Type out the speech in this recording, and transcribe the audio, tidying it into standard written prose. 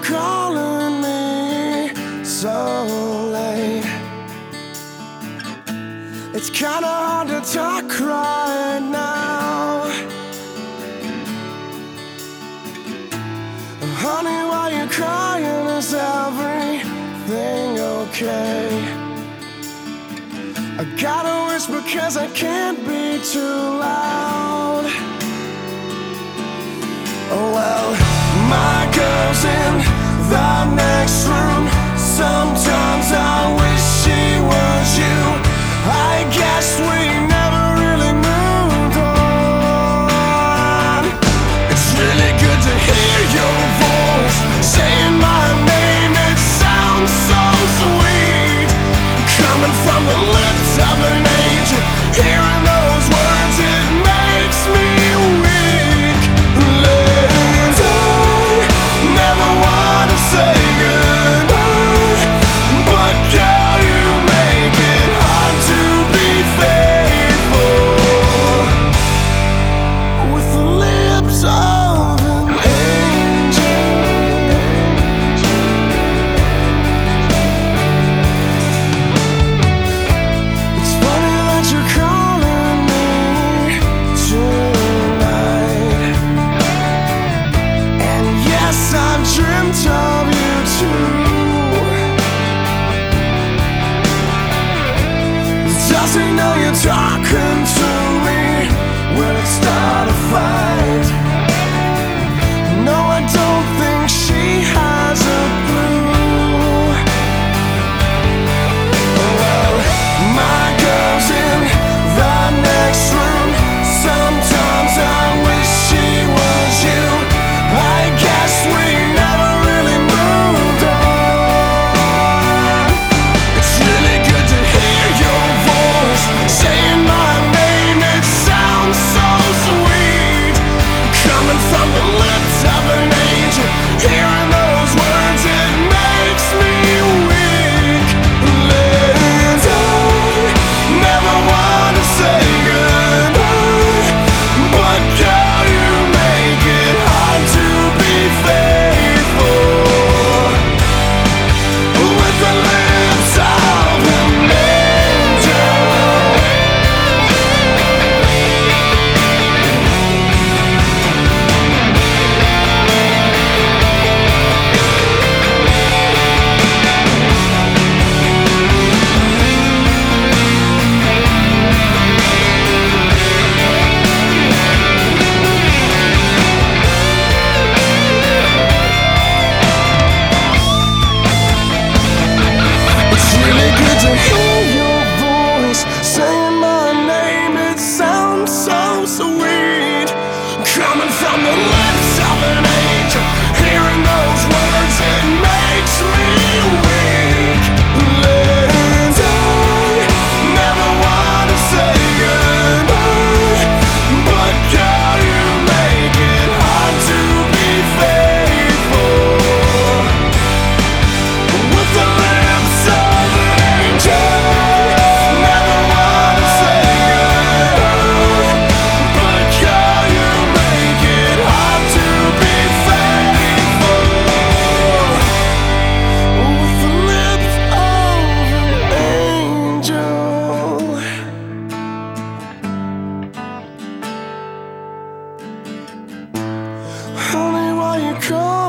calling me so late? It's kinda hard to talk right now. Honey, why you crying? Is everything okay? I gotta whisper 'cause I can't be too loud. Oh well, my girl's in the next room. Sometimes I wish she was you. I guess we never really moved on. It's really good to hear your voice saying my name. It sounds so sweet, coming from the lips of an angel. Hearing those words, it makes me weak. I never wanna say goodbye, but girl, you make it hard to be faithful with the lips of an angel. It's funny that you're calling me tonight, and yes, I've dreamt of you too. Does he know you're talking to me? Will it start a fight? No, I don't think she has a clue. Well, my girl's in the next room. Sometimes I wish she was you. I guess we never really moved on. It's really good to hear your voice saying my name. It sounds so sweet, coming from the lips of an angel. Hearing those words, it makes me weak. I never wanna say goodbye, but girl, you make it hard to be faithful with the lips of an angel. It's really good to hear your voice saying my name. It sounds so sweet, coming from the lips of an angel. Hearing those words, it makes me weak. I never wanna say goodbye, but girl, you make it hard to be faithful with the lips of an angel. Never wanna say goodbye, but girl, you make it hard to be faithful with the lips of an angel. Honey, why you call